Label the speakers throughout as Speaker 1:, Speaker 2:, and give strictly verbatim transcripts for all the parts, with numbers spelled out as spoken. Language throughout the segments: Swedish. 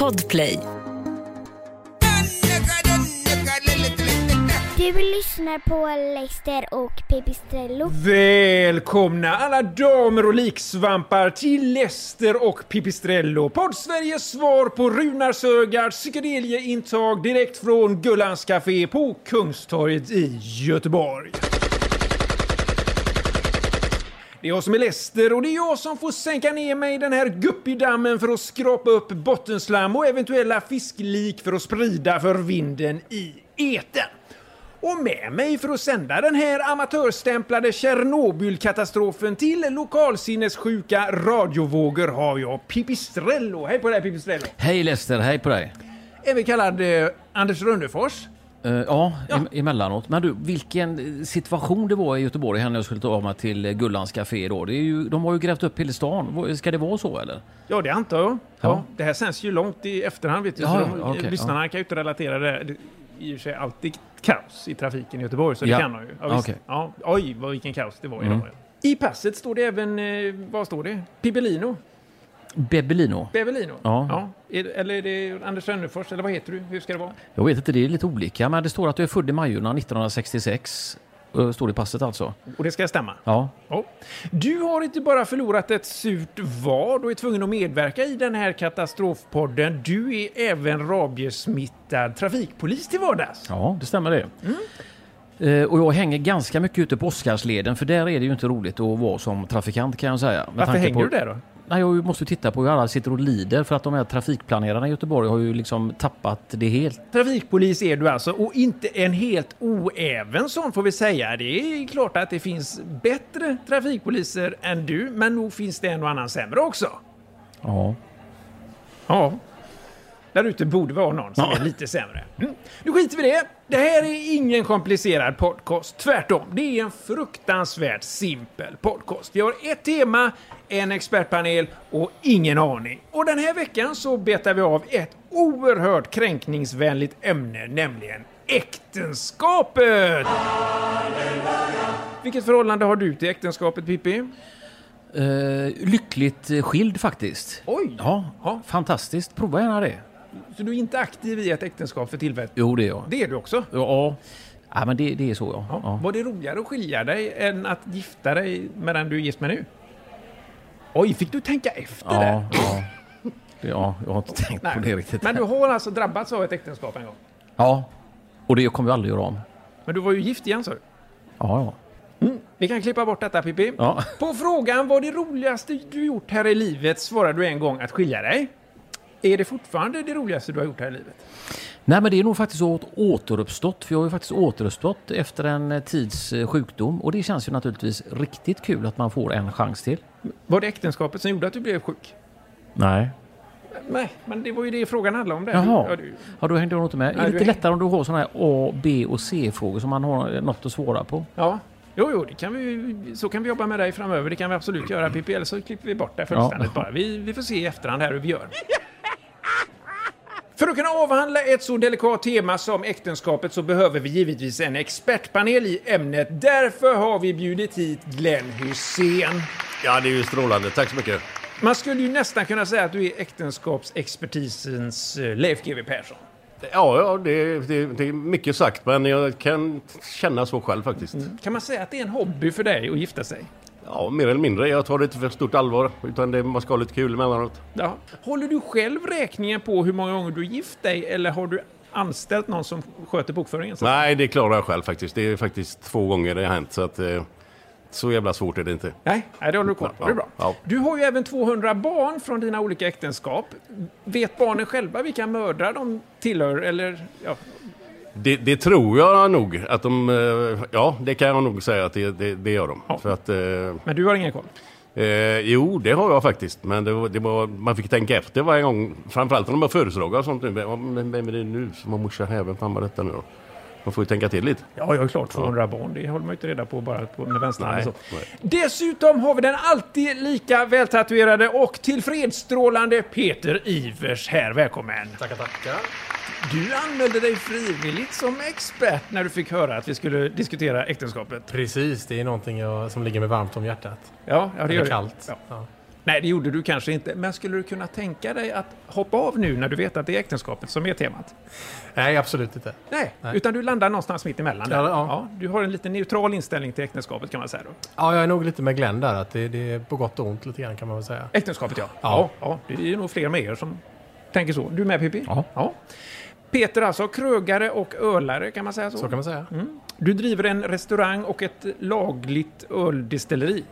Speaker 1: Podplay.
Speaker 2: Du lyssnar på Lester och Pipistrello.
Speaker 3: Välkomna alla damer och liksvampar till Lester och Pipistrello. Podd-Sveriges svar på Runar Sögaards psykedelieintag direkt från Gullans Café på Kungstorget i Göteborg. Det är jag som är Lester och det är jag som får sänka ner mig i den här guppidammen för att skrapa upp bottenslam och eventuella fisklik för att sprida för vinden i eten. Och med mig för att sända den här amatörstämplade Tjernobylkatastrofen till lokalsinnessjuka radiovågor har jag Pipistrello. Hej på dig Pipistrello.
Speaker 4: Hej Lester, hej på dig.
Speaker 3: Även kallad eh, Anders Rönnefors.
Speaker 4: Uh, ja, ja. Em- emellanåt. Men du, vilken situation det var i Göteborg när jag skulle ta av mig till Gullans Café då. Det är ju, de har ju grävt upp hela stan. Ska det vara så eller?
Speaker 3: Ja, det antar jag. Ja.
Speaker 4: Ja.
Speaker 3: Det här sänds ju långt i efterhand vet du.
Speaker 4: Ja,
Speaker 3: så de,
Speaker 4: okay,
Speaker 3: lyssnarna
Speaker 4: ja.
Speaker 3: kan ju inte relatera det. Det är ju sig alltid kaos i trafiken i Göteborg så det
Speaker 4: Ja.
Speaker 3: kan de ju. Ja, visst.
Speaker 4: Okay.
Speaker 3: Ja, oj, vad vilken kaos det var idag.
Speaker 4: Mm.
Speaker 3: I passet står det även, eh, vad står det? Pibellino.
Speaker 4: Bebelino.
Speaker 3: Bebelino?
Speaker 4: Ja.
Speaker 3: ja. Är, eller är det Anders Rönnefors, eller vad heter du? Hur ska det vara?
Speaker 4: Jag vet inte, det är lite olika. Men det står att du är född i Majorna nittonhundrasextiosex. Står det i passet alltså.
Speaker 3: Och det ska stämma?
Speaker 4: Ja.
Speaker 3: ja. Du har inte bara förlorat ett surt vad och är tvungen att medverka i den här katastrofpodden. Du är även rabiesmittad trafikpolis till vardags.
Speaker 4: Ja, det stämmer det.
Speaker 3: Mm.
Speaker 4: Uh, och jag hänger ganska mycket ute på Oscarsleden. För där är det ju inte roligt att vara som trafikant kan jag säga. Med
Speaker 3: Varför hänger
Speaker 4: på...
Speaker 3: du där då?
Speaker 4: Nej, jag måste titta på hur alla sitter och lider för att de här trafikplanerarna i Göteborg har ju liksom tappat det helt.
Speaker 3: Trafikpolis är du alltså och inte en helt oäven sån får vi säga. Det är klart att det finns bättre trafikpoliser än du, men nog finns det en och annan sämre också.
Speaker 4: Ja.
Speaker 3: Ja. Där ute borde vara någon som
Speaker 4: Ja.
Speaker 3: är lite sämre. Mm. Nu skiter vi det. Det här är ingen komplicerad podcast. Tvärtom, det är en fruktansvärt simpel podcast. Vi har ett tema, en expertpanel och ingen aning. Och den här veckan så betar vi av ett oerhört kränkningsvänligt ämne, nämligen äktenskapet. Vilket förhållande har du till äktenskapet, Pippi?
Speaker 4: Uh, lyckligt skild faktiskt.
Speaker 3: Oj!
Speaker 4: Ja,
Speaker 3: Ja.
Speaker 4: Fantastiskt. Prova gärna det.
Speaker 3: Så du är inte aktiv i ett äktenskap för tillfället?
Speaker 4: Jo, det är jag.
Speaker 3: Det är du också?
Speaker 4: Ja, ja men det, det är så ja.
Speaker 3: Ja.
Speaker 4: Ja.
Speaker 3: Var det roligare att skilja dig än att gifta dig med den du är gift med nu? Oj, fick du tänka efter
Speaker 4: Ja,
Speaker 3: där?
Speaker 4: ja. ja, jag har inte tänkt
Speaker 3: Nej,
Speaker 4: på det riktigt.
Speaker 3: men du har alltså drabbats av ett äktenskap en gång?
Speaker 4: Ja, och det kommer vi aldrig göra om.
Speaker 3: Men du var ju gift igen, så du?
Speaker 4: Ja, ja.
Speaker 3: Mm. Vi kan klippa bort detta, Pippi.
Speaker 4: Ja.
Speaker 3: På frågan vad det roligaste du gjort här i livet svarade du en gång att skilja dig. Är det fortfarande det roligaste du har gjort här i livet?
Speaker 4: Nej, men det är nog faktiskt åt, återuppstått. För jag har ju faktiskt återuppstått efter en tids eh, sjukdom. Och det känns ju naturligtvis riktigt kul att man får en chans till.
Speaker 3: Var det äktenskapet som gjorde att du blev sjuk?
Speaker 4: Nej.
Speaker 3: Nej, men det var ju det frågan handlade om. Där.
Speaker 4: Jaha.
Speaker 3: Ja, du...
Speaker 4: Ja, då hängde jag nog inte med.
Speaker 3: Nej,
Speaker 4: är det
Speaker 3: du
Speaker 4: lite
Speaker 3: häng...
Speaker 4: lättare om du har sådana här A, B och C-frågor som man har något att svara på?
Speaker 3: Ja. Jo, jo, det kan vi, så kan vi jobba med dig framöver. Det kan vi absolut göra, Pippi. Eller så klipper vi bort det fullständigt
Speaker 4: Ja.
Speaker 3: bara. Vi, vi får se i efterhand här hur vi gör. För att kunna avhandla ett så delikat tema som äktenskapet så behöver vi givetvis en expertpanel i ämnet. Därför har vi bjudit hit Glenn Hussein.
Speaker 5: Ja, det är ju strålande. Tack så mycket.
Speaker 3: Man skulle ju nästan kunna säga att du är äktenskapsexpertisens eh, Leif G W Persson.
Speaker 5: Ja, ja det, det, det är mycket sagt, men jag kan känna så själv faktiskt.
Speaker 3: Mm. Kan man säga att det är en hobby för dig att gifta sig?
Speaker 5: Ja, mer eller mindre. Jag tar det inte för stort allvar, utan det, man ska ha lite kul emellanåt.
Speaker 3: Ja. Håller du själv räkningen på hur många gånger du gift dig eller har du anställt någon som sköter bokföringen? Så?
Speaker 5: Nej, det klarar jag själv faktiskt. Det är faktiskt två gånger det har hänt, så att eh, så jävla svårt är det inte.
Speaker 3: Nej, nej, det håller du koll på.
Speaker 5: Ja,
Speaker 3: Det är bra.
Speaker 5: ja.
Speaker 3: Du har ju även tvåhundra barn från dina olika äktenskap. Vet barnen själva vilka mödrar de tillhör? Eller, ja.
Speaker 5: Det, det tror jag nog att de... eh, Ja, det kan jag nog säga att det, det, det gör de.
Speaker 3: Ja.
Speaker 5: För att... Eh,
Speaker 3: Men du har ingen koll?
Speaker 5: Eh, jo, det har jag faktiskt. Men det var, det var, man fick tänka efter varje gång. Framförallt när de har föreslagit och sånt. Nu. Vem är det nu som har morsa här? Vem fan var detta nu då? Man får ju tänka till lite.
Speaker 3: Ja, jag är klart tvåhundra ja. barn. Det håller man ju inte reda på bara på med vänstern.
Speaker 5: Nej,
Speaker 3: så.
Speaker 5: nej.
Speaker 3: Dessutom har vi den alltid lika vältatuerade och tillfredsstrålande Peter Ivers här. Välkommen.
Speaker 6: Tackar, tackar.
Speaker 3: Du anmälde dig frivilligt som expert när du fick höra att vi skulle diskutera äktenskapet.
Speaker 6: Precis, det är någonting jag, som ligger mig varmt om hjärtat.
Speaker 3: Ja, ja det
Speaker 6: Eller
Speaker 3: gör
Speaker 6: kallt.
Speaker 3: det. Ja.
Speaker 6: Ja.
Speaker 3: Nej, det gjorde du kanske inte. Men skulle du kunna tänka dig att hoppa av nu när du vet att det är äktenskapet som är temat?
Speaker 1: Nej, absolut inte.
Speaker 3: Nej,
Speaker 1: Nej.
Speaker 3: utan du landar någonstans mitt emellan där.
Speaker 1: Ja, ja.
Speaker 3: Ja, du har en lite neutral inställning till äktenskapet kan man säga då.
Speaker 1: Ja, jag är nog lite med Glenn där. Att det, det är på gott och ont lite grann kan man väl säga.
Speaker 3: Äktenskapet, ja.
Speaker 1: Ja.
Speaker 3: Ja, ja. Det är nog fler med er som tänker så. Du med, Pippi?
Speaker 4: Ja.
Speaker 3: ja. Peter alltså, krögare och ölare kan man säga så?
Speaker 1: Så kan man säga.
Speaker 3: Mm. Du driver en restaurang och ett lagligt öldestilleri.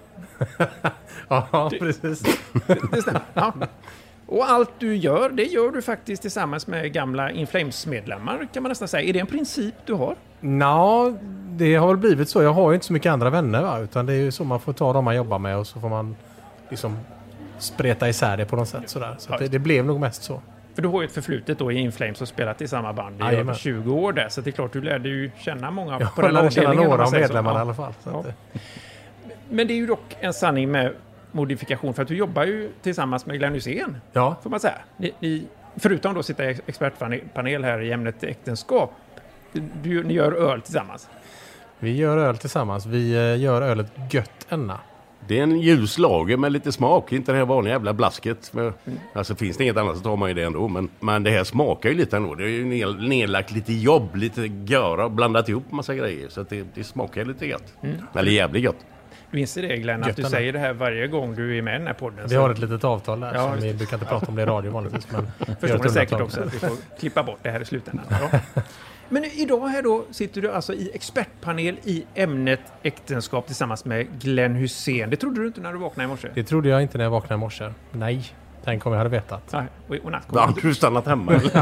Speaker 1: Ja, precis.
Speaker 3: Det, det stämmer. Ja. Och allt du gör, det gör du faktiskt tillsammans med gamla Inflames-medlemmar kan man nästan säga. Är det en princip du har?
Speaker 1: Nå, det har väl blivit så. Jag har ju inte så mycket andra vänner, va? Utan det är ju så man får ta dem man jobbar med och så får man liksom spreta isär det på något sätt. Sådär. Så att det, det blev nog mest så.
Speaker 3: För du har ju ett förflutet då i Inflames och spelat i samma band i
Speaker 1: Jajamän.
Speaker 3: över tjugo år där. Så det är klart, du lärde ju känna många
Speaker 1: Jag
Speaker 3: på
Speaker 1: har
Speaker 3: den
Speaker 1: lärt känna
Speaker 3: avdelningen. om
Speaker 1: några
Speaker 3: man
Speaker 1: av
Speaker 3: säger så.
Speaker 1: medlemmarna
Speaker 3: Ja.
Speaker 1: i alla fall. Så
Speaker 3: Ja.
Speaker 1: att,
Speaker 3: Men det är ju dock en sanning med modifikation för att du jobbar ju tillsammans med Glenn Hysén,
Speaker 1: ja.
Speaker 3: får man säga. Ni, ni, förutom då sitta i expertpanel här i ämnet äktenskap, du, ni gör öl tillsammans.
Speaker 1: Vi gör öl tillsammans. Vi eh, gör ölet Gött Enna.
Speaker 5: Det är en ljus lager med lite smak, inte det här vanliga jävla blasket. Men, alltså finns det inget annat så tar man ju det ändå. Men, men det här smakar ju lite ändå. Det är ju ned, nedlagt lite jobb, lite göra och blandat ihop massa grejer. Så att det, det smakar lite gott. Mm. Eller jävligt gott.
Speaker 3: Du inser det, Glenn, att du
Speaker 1: Götterna.
Speaker 3: säger det här varje gång du är med i den här podden.
Speaker 1: Vi har ett litet avtal där.
Speaker 3: Ja,
Speaker 1: som
Speaker 3: just
Speaker 1: vi
Speaker 3: det.
Speaker 1: brukar inte prata om det i radio vanligtvis. Men
Speaker 3: Förstår ni säkert också att vi får klippa bort det här i slutändan. Ja. Men idag här då sitter du alltså i expertpanel i ämnet äktenskap tillsammans med Glenn Hysén. Det trodde du inte när du vaknade i morse?
Speaker 1: Det trodde jag inte när jag vaknade i morse. Nej, tänk om jag hade vetat.
Speaker 3: Ja, och, och, natt
Speaker 5: Då
Speaker 3: kommer
Speaker 5: hade du stannat hemma. Eller?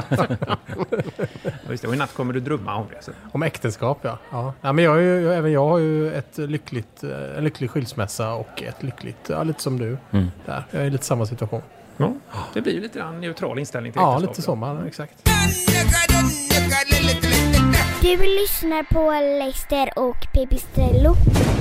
Speaker 3: du, just det, och i natt kommer du drömma om det. Så.
Speaker 1: Om äktenskap, ja. ja. ja men jag, är ju, jag, även jag har ju ett lyckligt, en lycklig skilsmässa och ett lyckligt, ja, lite som du.
Speaker 4: Mm.
Speaker 1: Där. Jag är i lite samma situation.
Speaker 3: Ja, det blir ju lite en neutral inställning till
Speaker 1: Ja,
Speaker 3: äktenskap.
Speaker 1: lite som man, exakt.
Speaker 2: Du lyssnar på Leicester och Pipistrello.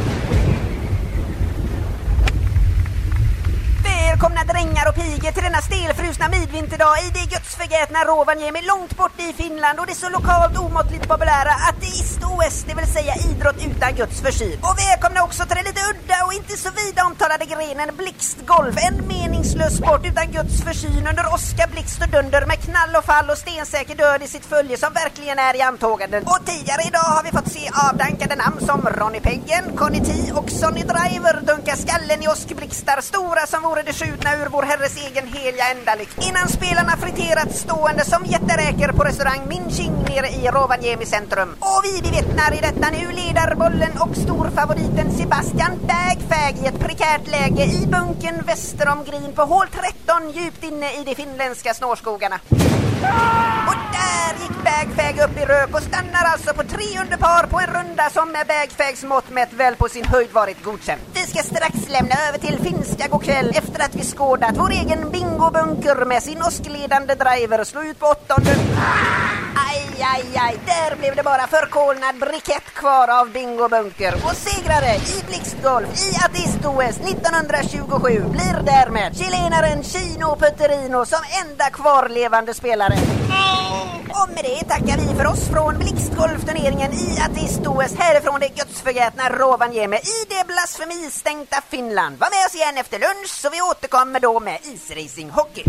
Speaker 6: Välkomna drängar och pigor till denna stelfrusna midvinterdag i det gudsförgätna Rovaniemi långt bort i Finland och det så lokalt omåttligt populära ateist-O S, det vill säga idrott utan Guds försyn. Och välkomna också till den lite udda och inte så vida omtalade grenen blixtgolf, en meningslös sport utan Guds försyn under åska, blixt och dunder med knall och fall och stensäker död i sitt följe som verkligen är i antåganden. Och tidigare idag har vi fått se avdankade namn som Ronny Peggen, Conny T och Sonny Driver dunka skallen i åskblixtar stora som vore det skjutna ur vår herres egen heliga ändalikt. Innan spelarna friterat stående som jätteräker på restaurang Min Ching nere i Rovaniemi centrum. Och vi bevittnar i detta nu ledarbollen och storfavoriten Sebastian Bagfag i ett prekärt läge i bunken väster om Green på hål tretton djupt inne i de finländska snårskogarna. Och där gick Bagfag upp i rök och stannar alltså på tre under par på en runda som med Bagfags mått mätt väl på sin höjd varit godkänd. Vi ska strax lämna över till finska godkväll efter att vi skådat vår egen bingobunker med sin åskledande driver slå ut på åttonde. Aj, aj, aj, där blev det bara förkolnad brikett kvar av bingobunker. Och segrare i blixtgolf i ateist-O S nittonhundratjugosju blir därmed chilenaren Chino Putterino som enda kvarlevande spelare. Och med det tackar vi för oss från blixtgolfturneringen i ateist-O S härifrån det gudsförgätna Rovaniemi i det blasfemistänkta Finland. Var med oss igen efter lunch så vi återkommer då med isracing hockey.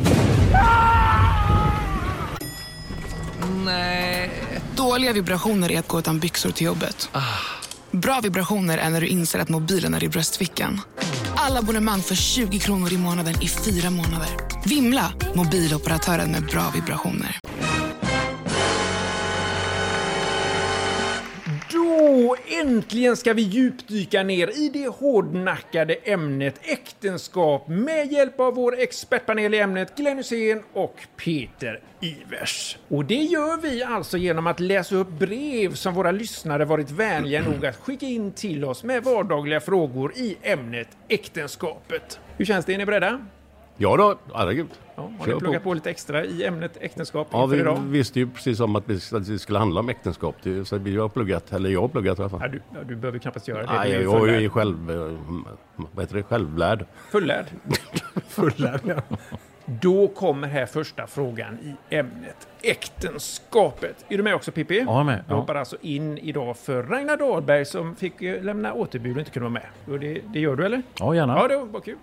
Speaker 7: Nej. Dåliga vibrationer är att gå utan byxor till jobbet. Bra vibrationer är när du inser att mobilen är i bröstfickan. Alla abonnemang för tjugo kronor i månaden i fyra månader. Vimla, mobiloperatören med bra vibrationer.
Speaker 3: Då äntligen ska vi djupdyka ner i det hårdnackade ämnet äktenskap med hjälp av vår expertpanel i ämnet Glenn Hysén och Peter Ivers. Och det gör vi alltså genom att läsa upp brev som våra lyssnare varit vänliga nog att skicka in till oss med vardagliga frågor i ämnet äktenskapet. Hur känns det? Är ni beredda?
Speaker 5: Ja då, herregud.
Speaker 3: Ja, har
Speaker 5: Kör
Speaker 3: ni pluggat
Speaker 5: på.
Speaker 3: på lite extra i ämnet äktenskap
Speaker 5: Ja,
Speaker 3: inför
Speaker 5: vi
Speaker 3: idag?
Speaker 5: visste ju precis om att det skulle handla om äktenskap. Det- Så vi har pluggat, eller jag har pluggat i alla
Speaker 3: Ja,
Speaker 5: fall.
Speaker 3: du, ja, du behöver knappast göra det.
Speaker 5: Nej,
Speaker 3: Du är
Speaker 5: jag är
Speaker 3: fullärd.
Speaker 5: ju själv, eh, vad heter det, självlärd.
Speaker 3: Fullärd.
Speaker 1: Fullärd, ja.
Speaker 3: Då kommer här första frågan i ämnet äktenskapet. Är du med också, Pippi?
Speaker 4: Ja, med.
Speaker 3: Du
Speaker 4: Ja.
Speaker 3: hoppar alltså in idag för Ragnar Dahlberg som fick eh, lämna återbud och inte kunde vara med. Och det, det gör du, eller?
Speaker 4: Ja, gärna.
Speaker 3: Ja, det var kul. Ja.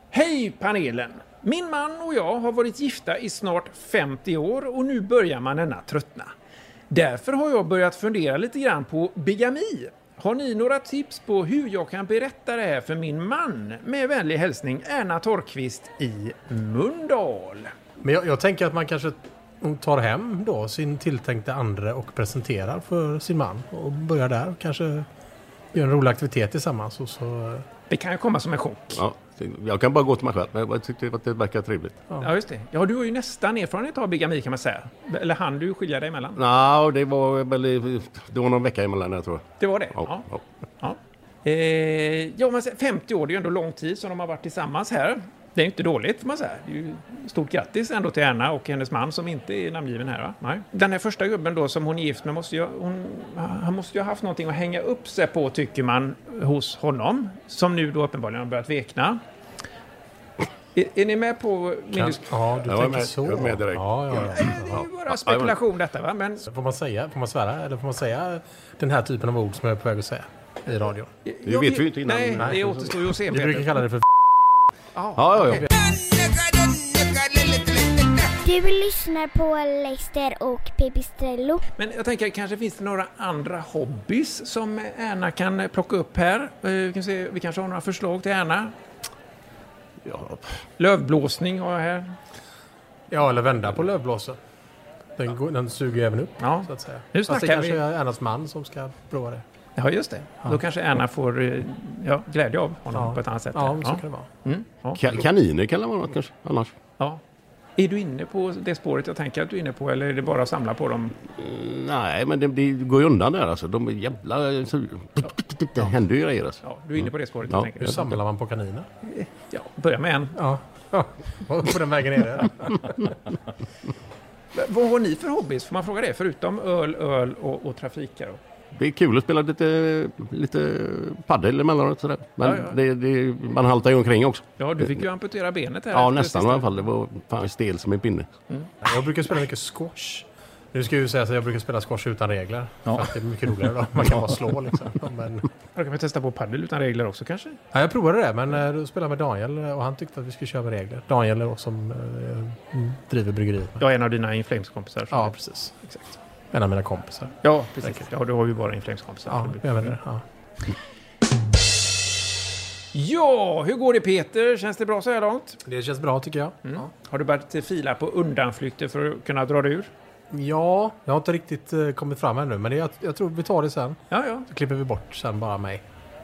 Speaker 3: Hej panelen! Min man och jag har varit gifta i snart femtio år och nu börjar man ena tröttna. Därför har jag börjat fundera lite grann på bigami. Har ni några tips på hur jag kan berätta det här för min man? Med vänlig hälsning Erna Torrqvist i Mölndal.
Speaker 1: Men jag, jag tänker att man kanske tar hem då sin tilltänkte andre och presenterar för sin man. Och börjar där. Kanske gör en rolig aktivitet tillsammans. Och så...
Speaker 3: Det kan ju komma som en chock.
Speaker 5: Ja, jag kan bara gå till mig själv. Men jag tyckte att det verkar trevligt.
Speaker 3: Ja. ja, just det. Ja, du har ju nästan erfarenhet av bigami kan man säga. Eller hann du skilja dig emellan?
Speaker 5: Nej, det var väl det var någon vecka emellan jag tror.
Speaker 3: Det var det?
Speaker 5: Ja.
Speaker 3: Ja, ja. ja. Eh, ja men femtio år, det är ju ändå lång tid som de har varit tillsammans här. Det är inte dåligt får man säga. Det är ju stort grattis ändå till Erna och hennes man som inte är namngiven här va? Nej. Den här första gubben då som hon är gift med måste ju, hon, han måste ju ha haft någonting att hänga upp sig på tycker man hos honom. Som nu då uppenbarligen har börjat vekna. Är, är ni med på min
Speaker 1: kan, Ja, du
Speaker 5: jag
Speaker 1: tänker
Speaker 5: med,
Speaker 1: så.
Speaker 5: Jag är med direkt.
Speaker 1: Ja, ja, ja.
Speaker 3: Det är ju bara spekulation detta va? Men...
Speaker 1: Får man säga, får man svära eller får man säga den här typen av ord som jag är på väg att säga i radion?
Speaker 5: Det vet vi inte innan.
Speaker 3: Nej, det återstår ju att se.
Speaker 1: Vi brukar kalla det för
Speaker 3: Ja,
Speaker 5: ja, ja.
Speaker 2: Du lyssnar på Leicester och Pipistrello.
Speaker 3: Men jag tänker, kanske finns det några andra hobbys som Erna kan plocka upp här? Vi, kan se, vi kanske har några förslag till Erna.
Speaker 5: Ja.
Speaker 3: Lövblåsning har jag här.
Speaker 1: Ja, eller vända på lövblåsen. Den, går, den suger även upp,
Speaker 3: Ja.
Speaker 1: så att säga.
Speaker 3: Nu
Speaker 1: Fast det
Speaker 3: snackar
Speaker 1: kanske
Speaker 3: vi.
Speaker 1: är Ernas man som ska prova det.
Speaker 3: Ja, just det.
Speaker 1: Ja.
Speaker 3: Då kanske Erna får eh, ja, glädje av honom
Speaker 1: Ja.
Speaker 3: på ett annat sätt.
Speaker 1: Ja, så
Speaker 3: ja.
Speaker 1: kan det vara.
Speaker 3: Mm. Ja.
Speaker 5: Ka- kaniner kan det vara något kanske, annars.
Speaker 3: Ja. Är du inne på det spåret jag tänker att du är inne på eller är det bara att samla på dem?
Speaker 5: Mm, nej, men det, det går ju undan där alltså. De är jävla... Det händer ju grejer alltså.
Speaker 3: Ja, du är inne på det spåret
Speaker 5: Ja.
Speaker 3: jag tänker.
Speaker 1: Hur samlar man på kaniner?
Speaker 3: Ja, börja med en.
Speaker 1: Ja, ja. Och på den vägen är det.
Speaker 3: Vad har ni för hobbys? Får man fråga det? Förutom öl, öl och, och trafikar.
Speaker 5: Det är kul att spela lite, lite paddel emellanåt sådär. Men
Speaker 3: Ja, ja.
Speaker 5: Det, det, man haltar ju omkring också.
Speaker 3: Ja, du fick ju amputera benet här.
Speaker 5: Ja,
Speaker 3: efter
Speaker 5: nästan i
Speaker 3: sista-
Speaker 5: alla fall. Det var fan stel som en pinne.
Speaker 1: Jag brukar spela mycket squash. Nu ska jag ju säga att jag brukar spela squash utan regler.
Speaker 4: Ja.
Speaker 1: För att det är mycket roligare då. Man kan bara slå liksom. Men,
Speaker 3: Då kan vi testa på paddel utan regler också kanske?
Speaker 1: ja, jag provade det, men eh, då spelade jag med Daniel och han tyckte att vi skulle köra med regler. Daniel är då som eh, driver bryggeriet.
Speaker 3: Jag är en av dina Inflames-kompisar.
Speaker 1: Ja, precis.
Speaker 3: Exakt.
Speaker 1: En av mina kompisar.
Speaker 3: Ja, precis. Ja, du har ju bara Inflames-kompisar.
Speaker 1: Ja, jag vet det. Ja.
Speaker 3: Ja, hur går det Peter? Känns det bra så här långt?
Speaker 1: Det känns bra tycker jag.
Speaker 3: Mm. Har du börjat fila på undanflykter för att kunna dra det ur?
Speaker 1: Ja, jag har inte riktigt eh, kommit fram ännu, men det, jag, jag tror vi tar det sen.
Speaker 3: Ja, ja.
Speaker 1: Så klipper vi bort sen bara mig.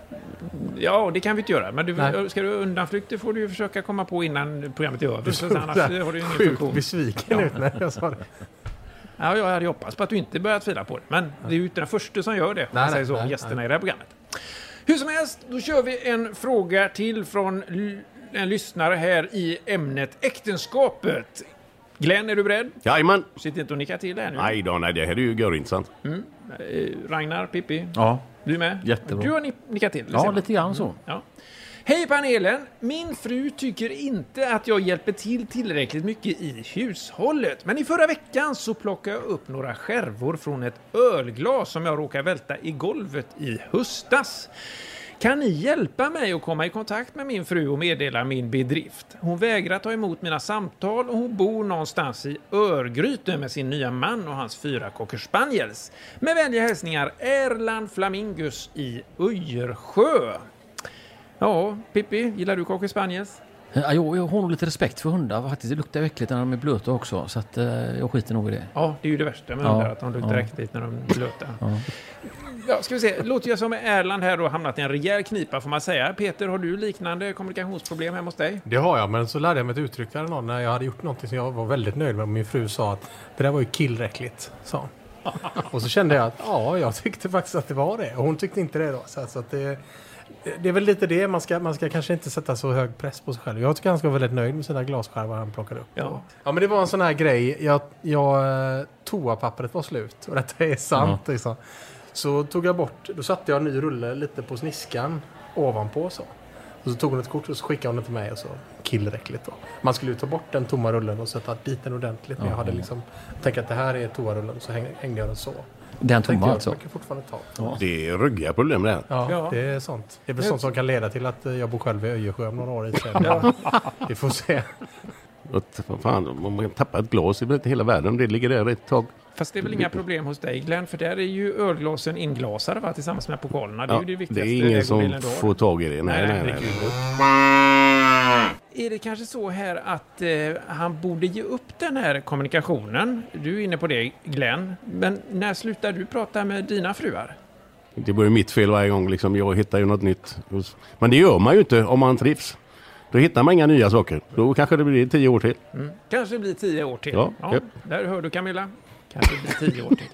Speaker 3: Ja, det kan vi inte göra. Men du,
Speaker 1: Nej.
Speaker 3: ska du undanflykter får du ju försöka komma på innan programmet är över. Så annars har du ju ingen
Speaker 1: Sjukt
Speaker 3: funktion.
Speaker 1: besviken
Speaker 3: Ja.
Speaker 1: ut när jag sa det.
Speaker 3: Ja, jag hade hoppats på att du inte börjat fila på det. Men det är ju inte den första som gör det. Om
Speaker 1: Nej,
Speaker 3: man säger
Speaker 1: nej,
Speaker 3: så,
Speaker 1: nej,
Speaker 3: gästerna
Speaker 1: nej.
Speaker 3: i det här programmet. Hur som helst, då kör vi en fråga till från l- en lyssnare här i ämnet äktenskapet. Glenn, är du beredd?
Speaker 5: Jajamän!
Speaker 3: Sitt inte och nicka till här nu.
Speaker 5: Nej då, nej, det här är ju görintressant.
Speaker 3: Mm. Eh, Ragnar, Pippi,
Speaker 4: Ja,
Speaker 3: du är med?
Speaker 4: Jättebra.
Speaker 3: Du har ni- nickat till. det ser
Speaker 4: ja
Speaker 3: man.
Speaker 4: lite grann så.
Speaker 3: Ja. Hej panelen! Min fru tycker inte att jag hjälper till tillräckligt mycket i hushållet. Men i förra veckan så plockade jag upp några skärvor från ett ölglas som jag råkade välta i golvet i höstas. Kan ni hjälpa mig att komma i kontakt med min fru och meddela min bedrift? Hon vägrar ta emot mina samtal och hon bor någonstans i Örgryte med sin nya man och hans fyra cocker spaniels. Med vänliga hälsningar Erland Flamingus i Öjersjö. Ja, Pippi, gillar du cocker spaniels?
Speaker 4: Ja, jag, jag har nog lite respekt för hundar faktiskt. Det luktar äckligt när de är blöta också. Så att, eh, jag skiter nog i det.
Speaker 3: Ja, det är ju det värsta med
Speaker 4: Ja,
Speaker 3: hundar, att de luktar
Speaker 4: ja.
Speaker 3: äckligt när de är blöta.
Speaker 4: Ja.
Speaker 3: Ja, ska vi se. Låter jag som Erland här då hamnat i en rejäl knipa får man säga. Peter, har du liknande kommunikationsproblem hemma hos dig?
Speaker 1: Det har jag, men så lärde jag mig ett uttryck där någon när jag hade gjort någonting som jag var väldigt nöjd med. Min fru sa att det där var ju killräckligt, sa hon. Och så kände jag att ja, jag tyckte faktiskt att det var det. Och hon tyckte inte det då. Så, så att det, det är väl lite det. Man ska, man ska kanske inte sätta så hög press på sig själv. Jag tycker han ska vara väldigt nöjd med sina glasskärvor han plockade upp.
Speaker 3: Ja.
Speaker 1: Ja, men det var en sån här grej. Jag, jag, toapappret var slut. Och detta är sant.
Speaker 4: Ja.
Speaker 1: Liksom. Så tog jag bort, då satte jag en ny rulle lite på sniskan ovanpå så. Och så tog hon ett kort och så skickade hon det till mig och så killräckligt då. Man skulle ju ta bort den tomma rullen och sätta dit den ordentligt. Men jag hade liksom tänkt att det här är toarullen så häng, hängde jag den så.
Speaker 4: Den
Speaker 1: Tänkte
Speaker 4: tomma
Speaker 1: jag,
Speaker 4: alltså?
Speaker 1: man kan fortfarande ta.
Speaker 4: Ja.
Speaker 5: Det är ryggiga problem det här.
Speaker 1: Ja,
Speaker 3: Ja.
Speaker 1: det är sånt. Det är väl sånt som kan leda till att eh, jag bor själv i Öjersjö om några år i sen. Ja. Vi får se.
Speaker 5: Att, fan, om man tappar ett glas i hela världen, det ligger där ett tag.
Speaker 3: Fast det är väl inga problem hos dig, Glenn, för där är ju ölglasen inglasade, va, tillsammans med pokalerna. Det är
Speaker 5: Ja,
Speaker 3: ju det
Speaker 5: det
Speaker 3: viktigaste.
Speaker 5: är ingen
Speaker 3: ägobilden
Speaker 5: som
Speaker 3: du har.
Speaker 5: får tag i det. Nej, nej, nej.
Speaker 3: Är det kanske så här att eh, han borde ge upp den här kommunikationen? Du är inne på det, Glenn. Men när slutar du prata med dina fruar?
Speaker 5: Det var ju mitt fel varje gång. Liksom. Jag hittar ju något nytt. Men det gör man ju inte om man trivs. Då hittar man inga nya saker. Då kanske det blir tio år till.
Speaker 3: Mm. Kanske blir tio år till.
Speaker 5: Ja, ja.
Speaker 3: Där hör du, Camilla. Kanske blir tio år till.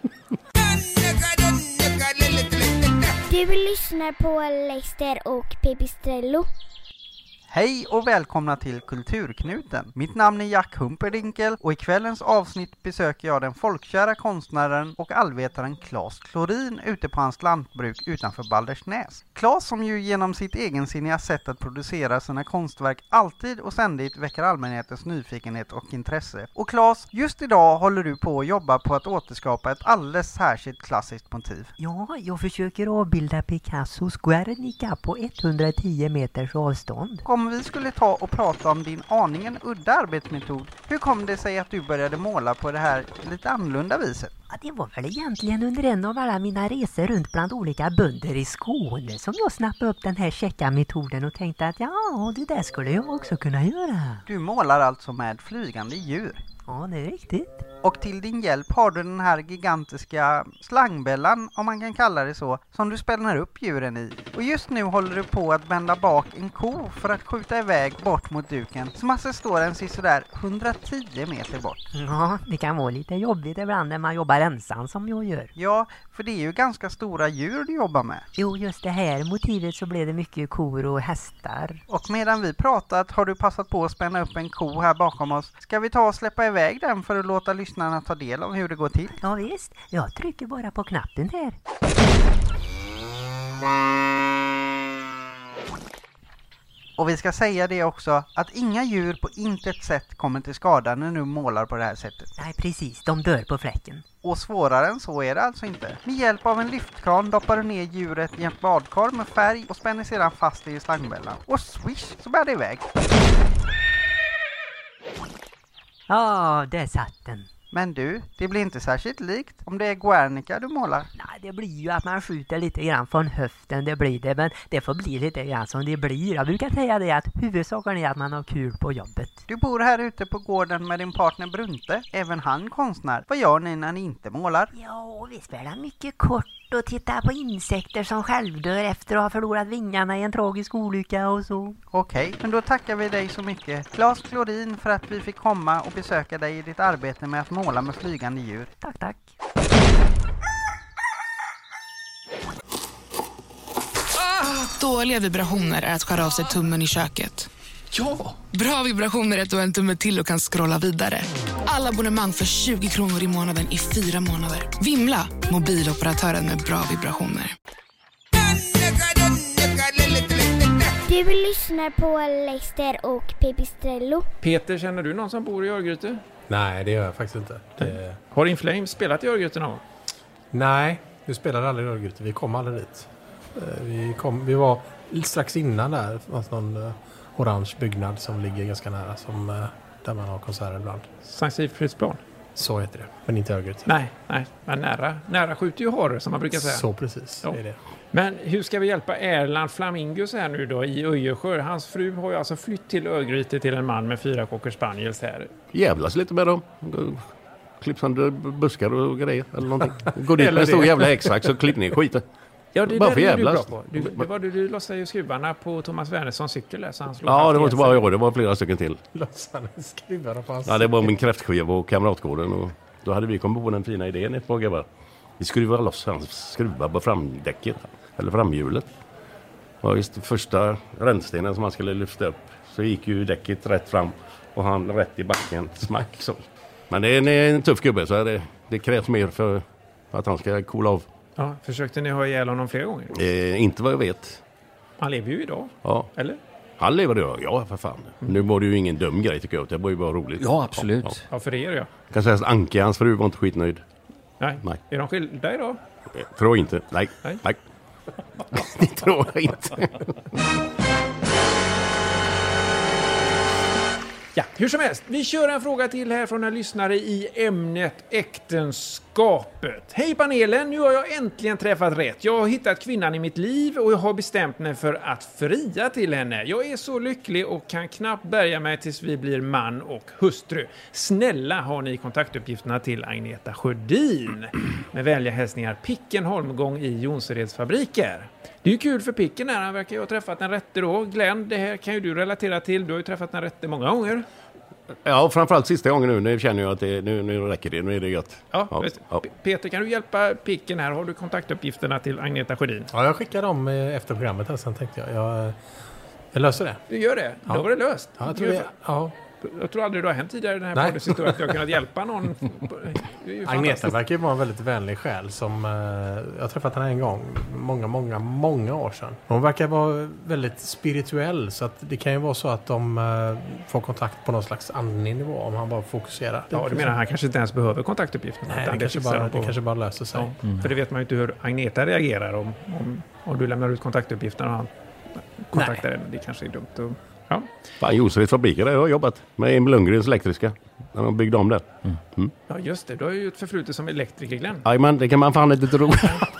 Speaker 2: Du lyssnar på Leicester och Pipistrello.
Speaker 8: Hej och välkomna till Kulturknuten. Mitt namn är Jack Humperdinkel och i kvällens avsnitt besöker jag den folkkära konstnären och allvetaren Claes Klorin ute på hans lantbruk utanför Baldersnäs. Claes, som ju genom sitt egensinniga sätt att producera sina konstverk alltid och ständigt väcker allmänhetens nyfikenhet och intresse. Och Claes, just idag håller du på att jobba på att återskapa ett alldeles särskilt klassiskt motiv.
Speaker 9: Ja, jag försöker avbilda Picassos Guernica på etthundratio meters avstånd.
Speaker 8: Om vi skulle ta och prata om din aningen udda arbetsmetod, hur kom det sig att du började måla på det här lite annorlunda viset?
Speaker 9: Ja, det var väl egentligen under en av alla mina resor runt bland olika bönder i Skåne som jag snappade upp den här checka metoden och tänkte att ja, det där skulle jag också kunna göra.
Speaker 8: Du målar alltså med flygande djur.
Speaker 9: Ja, det är riktigt.
Speaker 8: Och till din hjälp har du den här gigantiska slangbällan, om man kan kalla det så, som du spänner upp djuren i. Och just nu håller du på att bända bak en ko för att skjuta iväg bort mot duken, som alltså står en sådär hundratio meter bort.
Speaker 9: Ja, det kan vara lite jobbigt ibland när man jobbar ensam som jag gör.
Speaker 8: Ja, för det är ju ganska stora djur du jobbar med.
Speaker 9: Jo, just det här motivet så blev det mycket kor och hästar.
Speaker 8: Och medan vi pratat har du passat på att spänna upp en ko här bakom oss. Ska vi ta och släppa iväg den för att låta lyssnarna ta del av hur det går till?
Speaker 9: Ja visst, jag trycker bara på knappen här.
Speaker 8: Och vi ska säga det också, att inga djur på intet sätt kommer till skada när du målar på det här sättet.
Speaker 9: Nej precis, de dör på fläcken.
Speaker 8: Och svårare än så är det alltså inte. Med hjälp av en lyftkran doppar du ner djuret i ett badkar med färg och spänner sedan fast det i slangbällan. Och swish, så bär det iväg.
Speaker 9: Ja, där satt den.
Speaker 8: Men du, det blir inte särskilt likt om det är Guernica du målar.
Speaker 9: Nej, det blir ju att man skjuter lite grann från höften, det blir det. Men det får bli lite grann som det blir. Jag brukar säga det att huvudsaken är att man har kul på jobbet.
Speaker 8: Du bor här ute på gården med din partner Brunte, även han konstnär. Vad gör ni när ni inte målar?
Speaker 9: Ja, vi spelar mycket kort och tittar på insekter som självdör efter att ha förlorat vingarna i en tragisk olycka och så.
Speaker 8: Okej, men då tackar vi dig så mycket, Claes Klorin, för att vi fick komma och besöka dig i ditt arbete med att måla med flygande djur.
Speaker 9: Tack, tack.
Speaker 7: Dåliga vibrationer är att skära av sig tummen i köket.
Speaker 3: Ja!
Speaker 7: Bra vibrationer är att du har en tumme till och kan scrolla vidare. Alla abonnemang för tjugo kronor i månaden i fyra månader. Vimla, mobiloperatören med bra vibrationer.
Speaker 2: Du lyssnar på Leicester och Pipistrello.
Speaker 3: Peter, känner du någon som bor i Örgryte?
Speaker 1: Nej, det gör jag faktiskt inte. Det...
Speaker 3: Har In Flames spelat i Örgryte någon gång?
Speaker 1: Nej, vi spelade aldrig i Örgryte. Vi kom aldrig dit. Vi, kom, vi var strax innan där. Någon uh, orange byggnad som ligger ganska nära. Som, uh, där man har konserter ibland.
Speaker 3: Sankt Sigfridsplan?
Speaker 1: Så heter det. Men inte Örgryte.
Speaker 3: Nej, nej. Men nära, nära skjuter ju harr som man brukar säga.
Speaker 1: Så precis,
Speaker 3: ja.
Speaker 1: är det.
Speaker 3: Men hur ska vi hjälpa Erland Flamingos här nu då i Öjersjö? Hans fru har ju alltså flytt till Örgryte till en man med fyra cocker spaniels här.
Speaker 5: Jävlas lite med dem. Klipp sönder buskar och grejer eller någonting. Gå dit med en stor jävla häcksax så klipp ner skiten.
Speaker 3: Ja, det
Speaker 5: bara
Speaker 3: där
Speaker 5: för
Speaker 3: är du bra
Speaker 5: jävlas.
Speaker 3: på. Du, det var du, du lossade ju skruvarna på Thomas Wernerssons cykel där, så han slog.
Speaker 5: Ja, det var inte bara jag, det var flera stycken till.
Speaker 1: Lossade skruvarna på hans
Speaker 5: Ja, det var min kräftskiva och kamratgården och då hade vi kommit på den fina idén ett par grabbar. Vi skruvade loss hans skruvar på framdäcket eller framhjulet. Och just första rännstenen som man skulle lyfta upp så gick ju däcket rätt fram och han rätt i backen, smack så. Men det är en, en tuff gubbe så det, det krävs mer för att han ska coola av.
Speaker 3: Ja, försökte ni ha ihjäl honom flera gånger?
Speaker 5: Eh, inte vad jag vet.
Speaker 3: Han lever ju idag,
Speaker 5: ja.
Speaker 3: Eller?
Speaker 5: Han lever då, ja för fan. Mm. Nu var det ju ingen dum grej tycker jag, det var ju bara roligt.
Speaker 4: Ja, absolut.
Speaker 5: Ja,
Speaker 3: ja. ja för er ja.
Speaker 5: Jag kan säga att Anke, hans fru, var inte skitnöjd.
Speaker 3: Nej.
Speaker 5: Nej.
Speaker 3: Är de skilda idag?
Speaker 5: Jag tror inte. Nej.
Speaker 3: Nej.
Speaker 5: Nej. Det tror jag inte.
Speaker 3: Ja, hur som helst. Vi kör en fråga till här från en lyssnare i ämnet äktenskapet. Hej panelen, nu har jag äntligen träffat rätt. Jag har hittat kvinnan i mitt liv och jag har bestämt mig för att fria till henne. Jag är så lycklig och kan knappt bärga mig tills vi blir man och hustru. Snälla har ni kontaktuppgifterna till Agneta Sjödin. Med vänliga hälsningar Picken Holmgång i Jonsereds fabriker. Det är ju kul för Picken här, han verkar ju ha träffat en rätte då. Glenn, det här kan ju du relatera till. Du har ju träffat en rätte många gånger.
Speaker 5: Ja, framförallt sista gången nu. Nu känner jag att det, nu, nu räcker det. Nu är det gött.
Speaker 3: Ja,
Speaker 5: Ja,
Speaker 3: visst.
Speaker 5: ja.
Speaker 3: P- Peter, kan du hjälpa Picken här? Har du kontaktuppgifterna till Agneta Sjödin?
Speaker 1: Ja, jag skickar dem eh, efter programmet här, sen tänkte jag. Jag, jag löser det.
Speaker 3: Du gör det?
Speaker 1: Ja.
Speaker 3: Då var det löst.
Speaker 1: Ja, jag tror det. Ja.
Speaker 3: Jag tror aldrig det har hänt tidigare i den här
Speaker 1: Nej.
Speaker 3: poddens historia att jag har kunnat hjälpa någon. Det är ju
Speaker 1: Agneta
Speaker 3: fantastiskt.
Speaker 1: verkar ju vara en väldigt vänlig själ som eh, jag har träffat henne en gång, många, många, många år sedan. Hon verkar vara väldigt spirituell, så att det kan ju vara så att de eh, får kontakt på någon slags andlig nivå om han bara fokuserar.
Speaker 3: Ja, du menar han kanske inte ens behöver kontaktuppgifterna?
Speaker 1: Nej,
Speaker 3: utan
Speaker 1: det, kanske
Speaker 3: fixar
Speaker 1: bara,
Speaker 3: de på-
Speaker 1: det kanske bara löser sig.
Speaker 3: Ja, för det vet man ju inte hur Agneta reagerar om, om, om du lämnar ut kontaktuppgifterna och han kontaktar henne. Det kanske är dumt. Och, ja.
Speaker 5: Fan, Jonsereds fabriker där jag har jobbat med Emil Lundgrens elektriska. När de byggde om det. Mm.
Speaker 3: ja, just det. Du har ju ett förflutet som elektriker, Glenn.
Speaker 5: Jajamän, det kan man fan inte tro.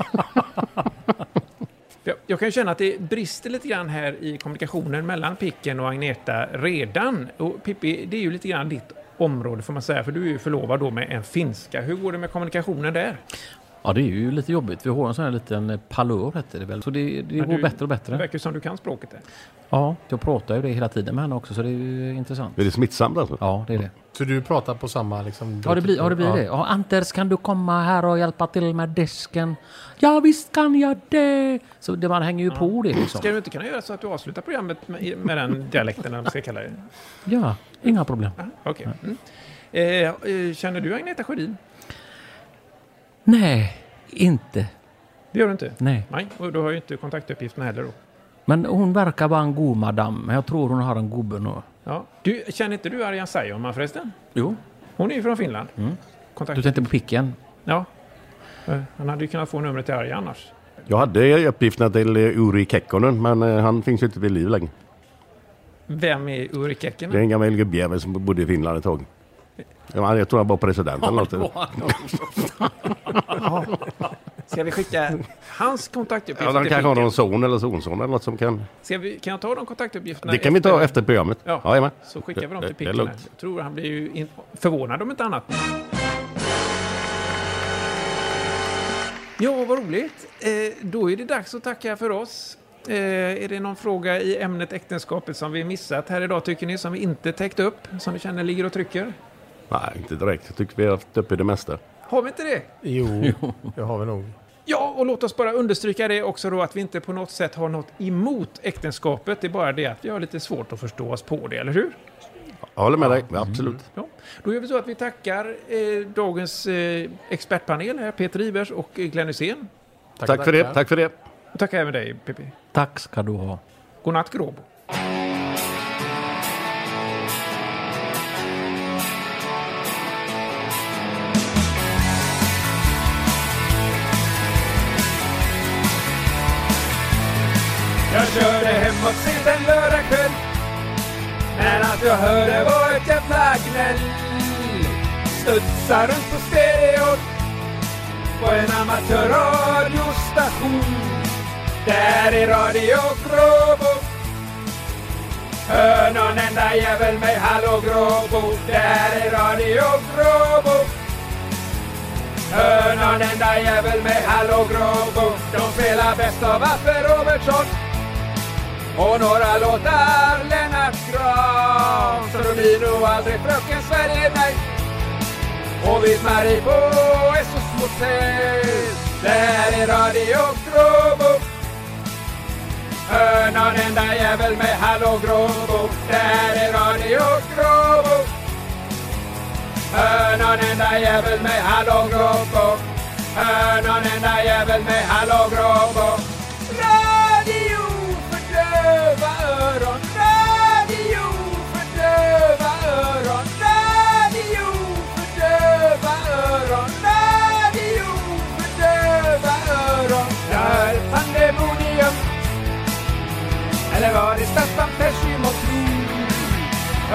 Speaker 3: Jag, jag kan ju känna att det brister lite grann här i kommunikationen mellan Picken och Agneta redan. Och Pippi, det är ju lite grann ditt område får man säga, för du är ju förlovad då med en finska. Hur går det med kommunikationen där?
Speaker 4: Ja, det är ju lite jobbigt. Vi har en sån här liten palör heter det väl. Så det, det
Speaker 3: Men
Speaker 4: går
Speaker 3: du-
Speaker 4: bättre och
Speaker 3: Det
Speaker 4: bättre.
Speaker 3: verkar ju som du kan språket där.
Speaker 4: Ja, jag pratar ju det hela tiden med henne också, så det är ju intressant.
Speaker 5: Är det smittsamt alltså?
Speaker 4: Ja, det är det.
Speaker 1: Så du pratar på samma liksom...
Speaker 4: Ja, det blir, ja, det, blir
Speaker 1: ja.
Speaker 4: det. Ja, Anders, kan du komma här och hjälpa till med disken? Ja, visst kan jag det. Så det, man hänger ju på det liksom.
Speaker 3: Ska du inte kunna göra så att du avslutar programmet med, med den dialekten, eller vad man ska kalla det?
Speaker 4: Ja, inga problem.
Speaker 3: Ja, okej. Mm. Eh, eh, känner du Agneta Sjödin?
Speaker 4: Nej, inte.
Speaker 3: Det gör du inte?
Speaker 4: Nej.
Speaker 3: Nej, och du har ju inte kontaktuppgifterna heller då.
Speaker 4: Men hon verkar vara en god madam. Men jag tror hon har en gubbe nu.
Speaker 3: Ja. Du, känner inte du Arjan Saijonmaa förresten?
Speaker 4: Jo.
Speaker 3: Hon är ju från Finland.
Speaker 4: Mm.
Speaker 3: Kontakt...
Speaker 4: Du tänkte på Picken?
Speaker 3: Ja. Eh, Han hade ju kunnat få numret till Arjan annars.
Speaker 5: Jag hade uppgifterna till eh, Uri Kekkonen, men eh, han finns ju inte vid liv längre.
Speaker 3: Vem är Uri Kekkonen?
Speaker 5: Det är en gammal gubbjävel som bodde i Finland ett tag. Ja, jag tror han var president eller något.
Speaker 3: Ska vi skicka hans kontaktuppgifter
Speaker 5: Ja, de
Speaker 3: till
Speaker 5: kanske har
Speaker 3: Picken?
Speaker 5: någon son eller sonson eller något som kan...
Speaker 3: Ska vi, kan jag ta de kontaktuppgifterna?
Speaker 5: Det kan vi ta efter programmet.
Speaker 3: Ja,
Speaker 5: Jajamän.
Speaker 3: så skickar vi dem
Speaker 5: Det-
Speaker 3: till
Speaker 5: det är
Speaker 3: Picken.
Speaker 5: lugnt.
Speaker 3: Jag tror han blir ju in... förvånad om inte annat. Ja, vad roligt. Eh, då är det dags att tacka för oss. Eh, är det någon fråga i ämnet äktenskapet som vi missat här idag, tycker ni, som vi inte täckt upp, som vi känner ligger och trycker?
Speaker 5: Nej, inte direkt. Jag tycker vi har haft uppe det mesta.
Speaker 3: Har vi inte det?
Speaker 1: Jo, det har vi nog.
Speaker 3: Ja, och låt oss bara understryka det också då, att vi inte på något sätt har något emot äktenskapet. Det är bara det att vi har lite svårt att förstå oss på det, eller hur?
Speaker 5: Jag håller med dig, ja, absolut.
Speaker 3: Ja. Då gör vi så att vi tackar eh, dagens eh, expertpanel här, Peter Ibers och Glenn Hysén.
Speaker 5: Tack, tack för det, tack för det.
Speaker 3: Och tackar även dig, Pippi.
Speaker 4: Tack ska du ha.
Speaker 3: Godnatt, Gråbo. Jag körde hemåt sent en lördagkväll, men att jag hörde var ett jävla gnäll. Studsar runt på stereon på en amatörradiostation. Där är Radio Gråbo. Hör någon enda jävel mig, hallå Gråbo. Där är Radio Gråbo. Hör någon enda jävel mig, hallå Gråbo. De spelar bäst av Affe Robertsson och några låtar Lennart Grahn. Så då blir nog aldrig Fröken Sverige, nej. Och vid Marie på Essos motell, där är Radio Gråbo. Hör någon enda jävel med hallå Gråbo. Där är Radio Gråbo. Hör någon enda jävel med hallå Gråbo. Hör någon enda jävel med hallå Gråbo. Radio för döva öron. Radio för döva öron. Radio för döva öron. Radio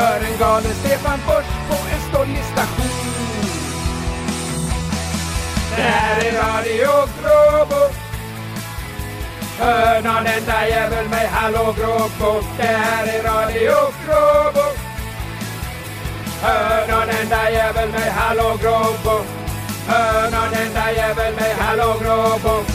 Speaker 3: Hör en galen Stefan Fors på en stollig station. Det här är Radio Gråbo. Hör någon enda jävel med hallå Gråbo. Det här är Radio Gråbo. Hör någon enda jävel med hallå Gråbo. Hör någon enda jävel med hallå Gråbo.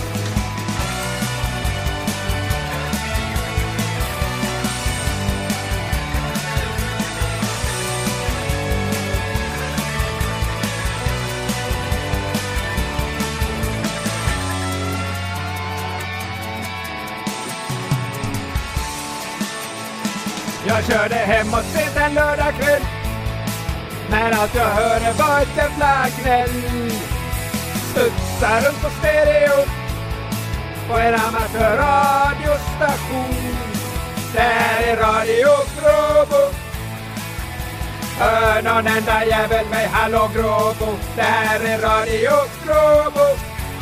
Speaker 3: Jag körde hemåt sent en lördagkväll, men allt jag hörde var ett jävla gnäll. Studsar runt på stereo på en amatörradiostation. Det här är Radio Gråbo. Hör någon enda jävel med hallå Gråbo. Det här är Radio Gråbo.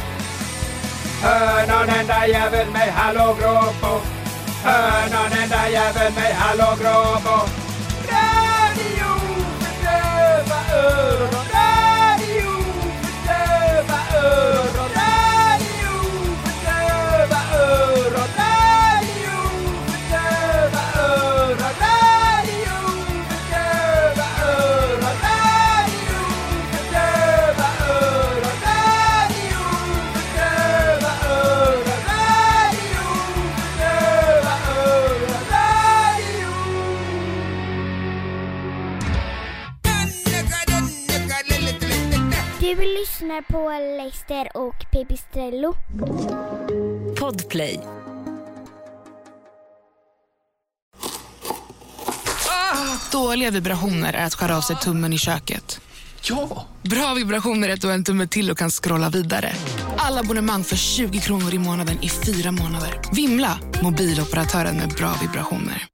Speaker 3: Hör någon enda jävel med hallå Gråbo. Hör någon enda jävel med hallå Gråbo. Radio för döva öron. Radio för döva öron. Radio för döva öron. Radio för döva öron. Radio för döva öron. Radio för döva öron. Radio för döva öron.
Speaker 2: Du lyssnar på Leicester och Pipistrello.
Speaker 10: Podplay.
Speaker 7: Ah, dåliga vibrationer är att skära av sig tummen i köket.
Speaker 3: Ja!
Speaker 7: Bra vibrationer är att du har en tumme till och kan scrolla vidare. Alla abonnemang för tjugo kronor i månaden i fyra månader. Vimla! Mobiloperatören med bra vibrationer.